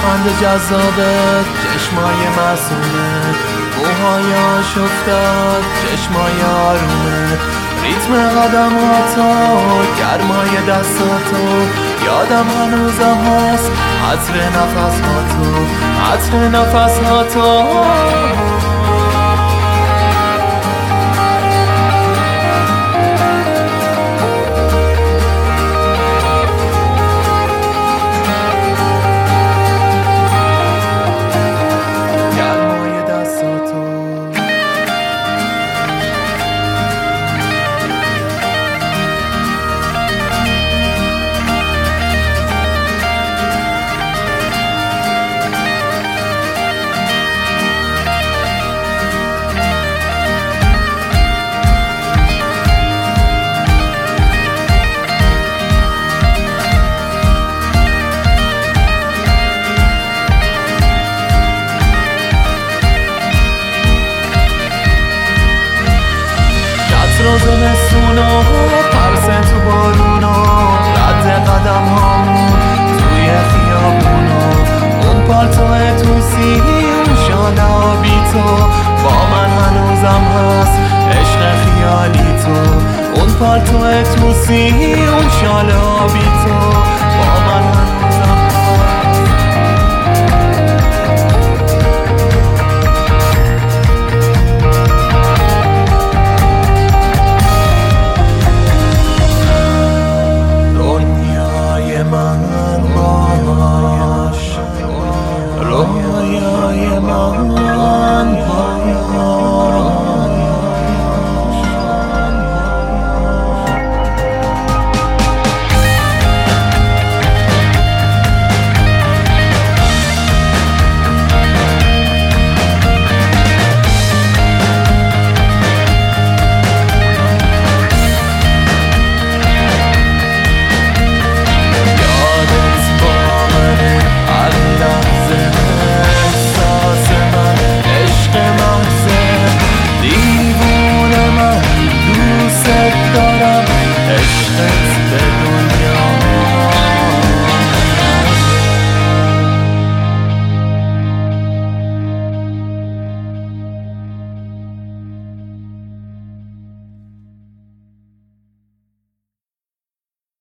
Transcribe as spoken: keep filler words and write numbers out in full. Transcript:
لبخند جذابت، چشمای معصومت، موهایاش افتاد، چشمای آرومت، ریتم قدماتو، گرمای دستاتو، یادم هنوزم هست عطر نفساتو، عطر نفساتو. زمستونا پرسه تو بارونا، رد قدم هامون توی خیابونا، اون پالتوه توسی، اون شال آبی تو، با من هنوزم هست عشق خیالی تو، اون پالتوه توسی، اون شال آبی تو.